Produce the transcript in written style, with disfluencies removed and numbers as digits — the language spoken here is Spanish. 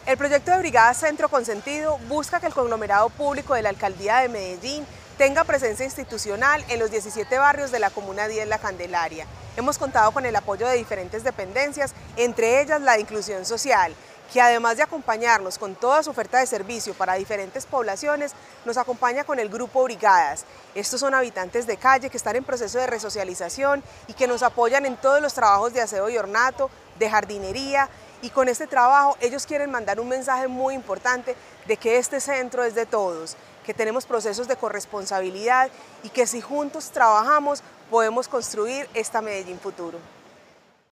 El proyecto de Brigada Centro Consentido busca que el conglomerado público de la Alcaldía de Medellín tenga presencia institucional en los 17 barrios de la Comuna 10 La Candelaria. Hemos contado con el apoyo de diferentes dependencias, entre ellas la de Inclusión Social, que además de acompañarnos con toda su oferta de servicio para diferentes poblaciones, nos acompaña con el grupo Brigadas. Estos son habitantes de calle que están en proceso de resocialización y que nos apoyan en todos los trabajos de aseo y ornato, de jardinería, y con este trabajo ellos quieren mandar un mensaje muy importante de que este centro es de todos, que tenemos procesos de corresponsabilidad y que si juntos trabajamos podemos construir esta Medellín futuro.